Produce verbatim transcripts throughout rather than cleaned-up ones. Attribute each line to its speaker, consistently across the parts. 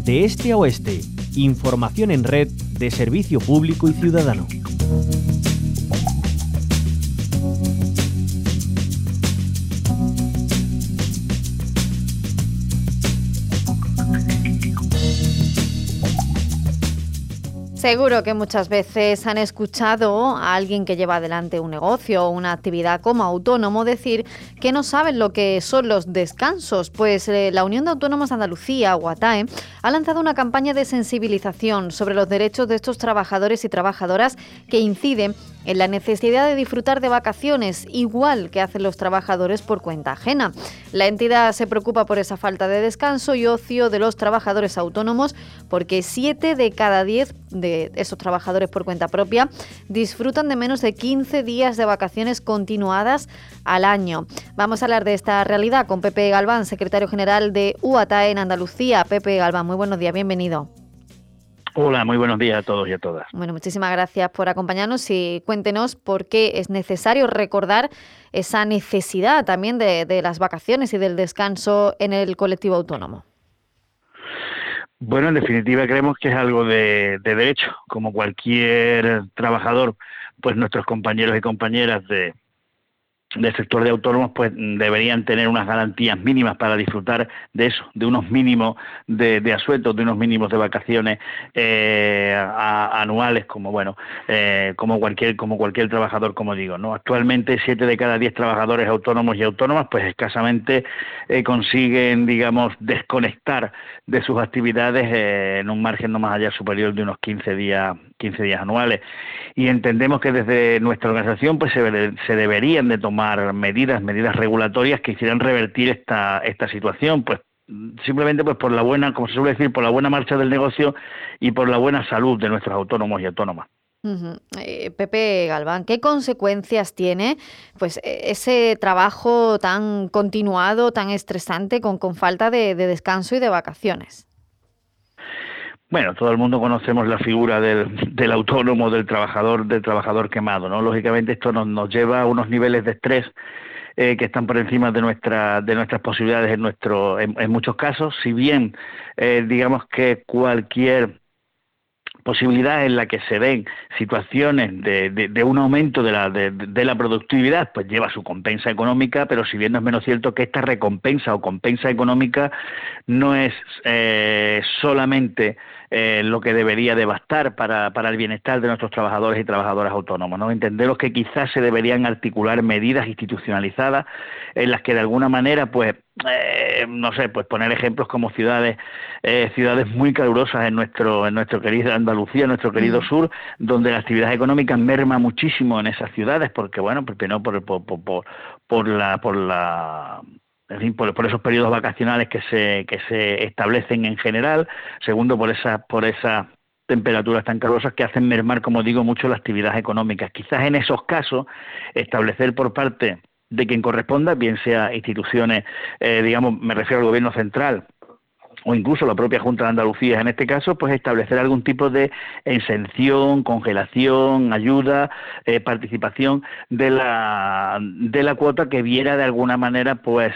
Speaker 1: De este a oeste, información en red de servicio público y ciudadano.
Speaker 2: Seguro que muchas veces han escuchado a alguien que lleva adelante un negocio o una actividad como autónomo decir que no saben lo que son los descansos, pues eh, la Unión de Autónomos de Andalucía, UATAE, ha lanzado una campaña de sensibilización sobre los derechos de estos trabajadores y trabajadoras que inciden en la necesidad de disfrutar de vacaciones, igual que hacen los trabajadores por cuenta ajena. La entidad se preocupa por esa falta de descanso y ocio de los trabajadores autónomos, porque siete de cada diez de esos trabajadores por cuenta propia disfrutan de menos de quince días de vacaciones continuadas al año. Vamos a hablar de esta realidad con Pepe Galván, secretario general de UATAE en Andalucía. Pepe Galván, muy buenos días, bienvenido.
Speaker 3: Hola, muy buenos días a todos y a todas.
Speaker 2: Bueno, muchísimas gracias por acompañarnos y cuéntenos por qué es necesario recordar esa necesidad también de, de las vacaciones y del descanso en el colectivo autónomo.
Speaker 3: Bueno, en definitiva creemos que es algo de, de derecho. Como cualquier trabajador, pues nuestros compañeros y compañeras de del sector de autónomos pues deberían tener unas garantías mínimas para disfrutar de eso, de unos mínimos de, de asuetos, de unos mínimos de vacaciones eh, a, anuales, como bueno, eh, como cualquier como cualquier trabajador, como digo, ¿no? Actualmente siete de cada diez trabajadores autónomos y autónomas pues escasamente eh, consiguen, digamos, desconectar de sus actividades eh, en un margen no más allá superior de unos quince días anuales. Y entendemos que desde nuestra organización pues se, se deberían de tomar medidas, medidas regulatorias que hicieran revertir esta esta situación, pues simplemente pues por la buena, como se suele decir, por la buena marcha del negocio y por la buena salud de nuestros autónomos y autónomas.
Speaker 2: Uh-huh. Eh, Pepe Galván, ¿qué consecuencias tiene pues ese trabajo tan continuado, tan estresante, con, con falta de, de descanso y de vacaciones?
Speaker 3: Bueno, todo el mundo conocemos la figura del, del autónomo, del trabajador, del trabajador quemado, ¿no? Lógicamente esto nos, nos lleva a unos niveles de estrés eh, que están por encima de nuestra, de nuestras posibilidades en nuestro, en, en muchos casos. Si bien eh, digamos que cualquier posibilidad en la que se den situaciones de, de, de un aumento de la, de, de la productividad, pues lleva su compensa económica, pero si bien no es menos cierto que esta recompensa o compensa económica no es eh, solamente eh, lo que debería de bastar para, para el bienestar de nuestros trabajadores y trabajadoras autónomos, ¿no? Entendemos que quizás se deberían articular medidas institucionalizadas en las que de alguna manera, pues, eh, no sé, pues poner ejemplos como ciudades, eh, ciudades muy calurosas en nuestro, en nuestro querido Andalucía, en nuestro querido mm. sur, donde la actividad económica merma muchísimo en esas ciudades, porque bueno, porque no por, por, por, por, por la, por la En fin, por, por esos periodos vacacionales que se que se establecen en general. Segundo, por esas por esas temperaturas tan calurosas que hacen mermar, como digo, mucho la actividad económica. Quizás en esos casos establecer por parte de quien corresponda, bien sea instituciones, eh, digamos, me refiero al gobierno central, o incluso la propia Junta de Andalucía en este caso, pues establecer algún tipo de exención, congelación, ayuda, eh, participación de la de la cuota que viera de alguna manera, pues,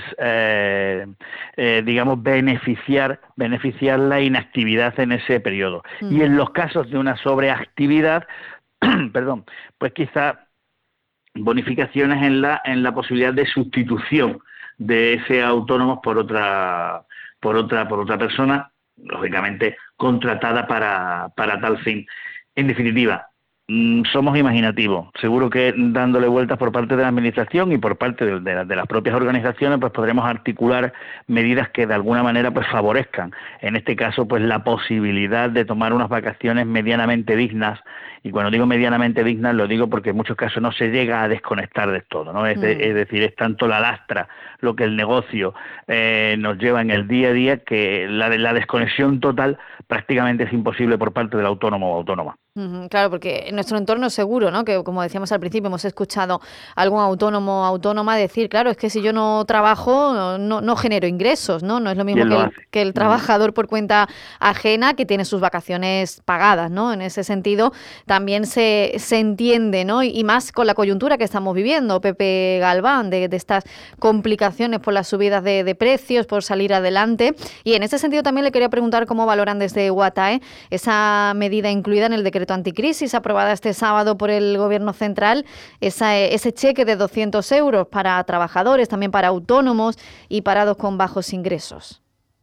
Speaker 3: eh, eh, digamos, beneficiar beneficiar la inactividad en ese periodo. Mm. Y en los casos de una sobreactividad, perdón, pues quizá bonificaciones en la en la posibilidad de sustitución de ese autónomo por otra por otra por otra persona, lógicamente contratada para para tal fin. En definitiva, mmm, somos imaginativos. Seguro que dándole vueltas por parte de la administración y por parte de, de, de las propias organizaciones, pues podremos articular medidas que de alguna manera pues favorezcan, en este caso, pues la posibilidad de tomar unas vacaciones medianamente dignas. Y cuando digo medianamente dignas, lo digo porque en muchos casos no se llega a desconectar de todo, ¿no? Es, de, mm. es decir, es tanto la lastra, lo que el negocio eh, nos lleva en el día a día, que la, la desconexión total prácticamente es imposible por parte del autónomo o autónoma.
Speaker 2: Claro, porque en nuestro entorno seguro, ¿no? Que como decíamos al principio, hemos escuchado a algún autónomo o autónoma decir, claro, es que si yo no trabajo, no, no genero ingresos, ¿no? No es lo mismo que el, que el trabajador por cuenta ajena que tiene sus vacaciones pagadas, ¿no? En ese sentido también se, se entiende, ¿no? Y, y más con la coyuntura que estamos viviendo, Pepe Galván, de, de estas complicaciones por las subidas de, de precios, por salir adelante. Y en ese sentido también le quería preguntar cómo valoran desde UATAE esa medida incluida en el decreto anticrisis aprobada este sábado por el Gobierno central, esa, ese cheque de doscientos euros para trabajadores, también para autónomos y parados con bajos ingresos.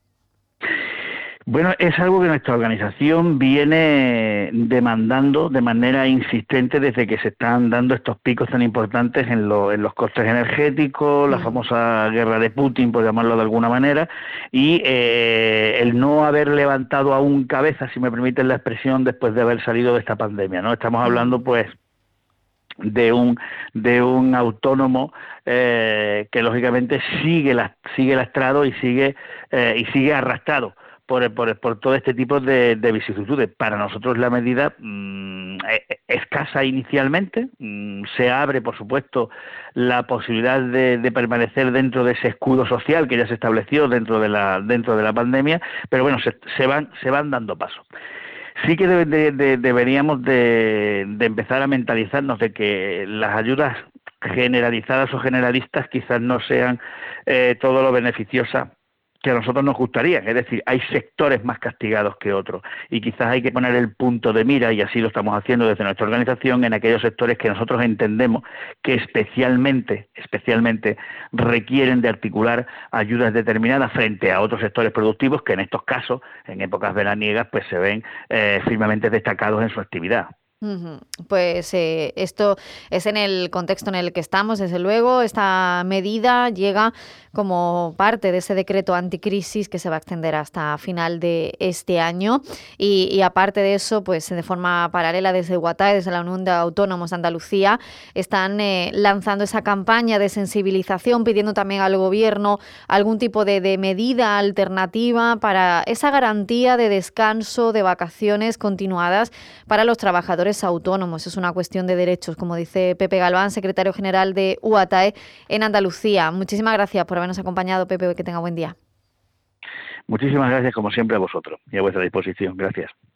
Speaker 3: Bueno, es algo que nuestra organización viene demandando de manera insistente desde que se están dando estos picos tan importantes en, lo, en los costes energéticos, la famosa guerra de Putin, por llamarlo de alguna manera, y eh, el no haber levantado aún cabeza, si me permiten la expresión, después de haber salido de esta pandemia, ¿no? Estamos hablando, pues, de un de un autónomo eh, que lógicamente sigue la, sigue lastrado y sigue eh, y sigue arrastrado Por, por, por todo este tipo de, de vicisitudes. Para nosotros la medida mmm, escasa inicialmente, mmm, se abre, por supuesto, la posibilidad de, de permanecer dentro de ese escudo social que ya se estableció dentro de la dentro de la pandemia, pero bueno, se, se van se van dando pasos. Sí que de, de, de, deberíamos de, de empezar a mentalizarnos de que las ayudas generalizadas o generalistas quizás no sean eh, todo lo beneficiosas que a nosotros nos gustaría, es decir, hay sectores más castigados que otros y quizás hay que poner el punto de mira, y así lo estamos haciendo desde nuestra organización, en aquellos sectores que nosotros entendemos que especialmente, especialmente requieren de articular ayudas determinadas frente a otros sectores productivos que en estos casos, en épocas veraniegas, pues se ven eh, firmemente destacados en su actividad.
Speaker 2: Uh-huh. Pues eh, esto es en el contexto en el que estamos, desde luego. Esta medida llega como parte de ese decreto anticrisis que se va a extender hasta final de este año y, y aparte de eso, pues de forma paralela desde UATAE, desde la Unión de Autónomos de Andalucía, están eh, lanzando esa campaña de sensibilización, pidiendo también al Gobierno algún tipo de, de medida alternativa para esa garantía de descanso, de vacaciones continuadas para los trabajadores autónomos. Es una cuestión de derechos, como dice Pepe Galván, secretario general de UATAE en Andalucía. Muchísimas gracias por habernos acompañado, Pepe, que tenga buen día.
Speaker 3: Muchísimas gracias, como siempre, a vosotros y a vuestra disposición. Gracias.